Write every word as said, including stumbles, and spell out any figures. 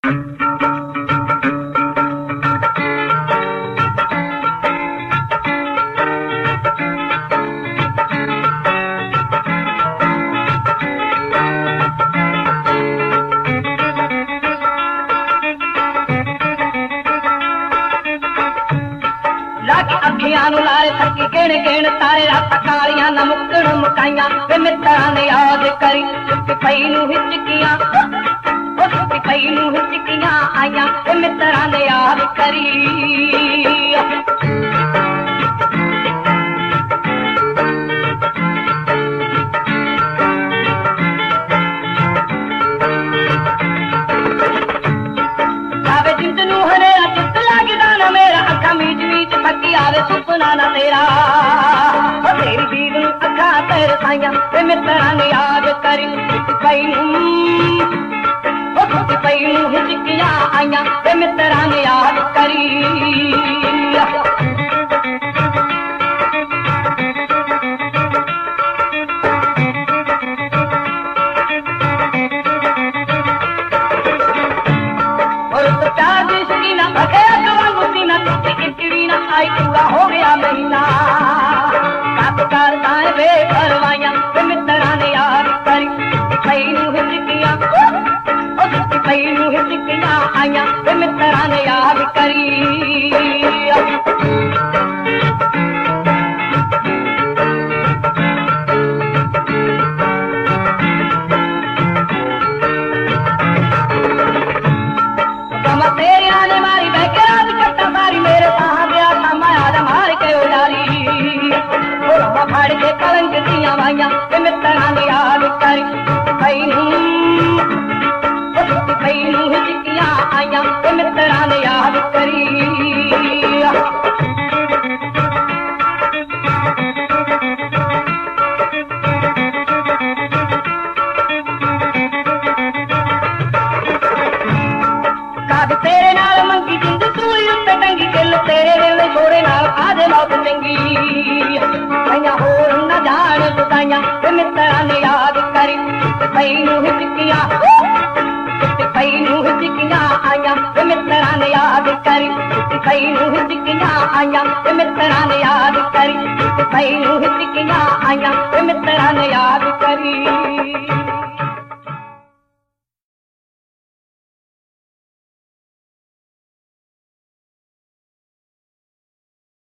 अखियां नु लारे थकी गिण गिण तारे रात कालियां न मुकण मुकाइयां वे मित्रां ने याद करी सुक्की पई नू हिचकियां ओ सुक्की पई नू हिचकियां आइयां वे मित्रां ने याद करी जावे जिंद नू हनेरा चित लगदा ना मेरा अखा मीच मीच थकी आवे सुपना ना तेरा ओ तेरी दीद नू अखा तेरे साइयां वे मित्रां ने याद करी सुक्की पई नू ओ सुक्की पई नू हिचकियां आइयां वे मित्रां ने याद करी आई पूरा हो गया महीना सात करता है वे करवाइयां वे मित्रां ने याद करी पई नू हिचकियां ओ सुक्की पई नू हिचकियां आइयां वे मित्रां ने याद करी तेरिया ने मारी बह के रात कट्टा सारी मेरे फाड़ के कलंक दिया वाइयां वे मित्रां ने याद करी पई नू ओ सुक्की पई नू हिचकियां आइयां वे मित्रां ने याद करी काद तेरे नाल मंगी जिंद सूली उत्ते टंगी किल तेरे वेले छोरे नाल आजे मौत चंगी होर न जान बुदाइयां वे मित्रां ने याद करी पई नू हिचकियां पई नू हिचकियां आइयां वे मित्रां ने याद करी पई नू हिचकियां आइयां वे मित्रां ने याद करी पई नू हिचकियां आइयां वे मित्रां ने याद करी।